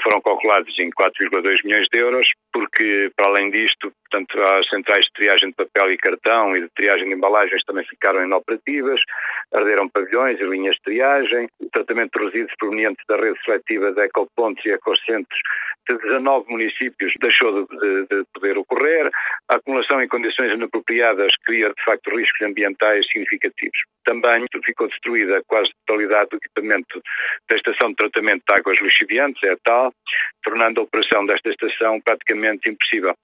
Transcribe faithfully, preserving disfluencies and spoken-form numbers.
foram calculados em quatro vírgula dois milhões de euros, porque, para além disto, portanto, as centrais de triagem de papel e cartão e de triagem de embalagens também ficaram inoperativas, arderam pavilhões e linhas de triagem, o tratamento de resíduos provenientes da rede seletiva de ecopontos e ecocentros de dezanove municípios deixou de, de, de poder ocorrer, a acumulação em condições inapropriadas cria, de facto, riscos ambientais significativos. Também ficou destruída quase a totalidade do equipamento da estação de tratamento de águas lixiviantes, é a tal, tornando a operação desta estação praticamente impossível.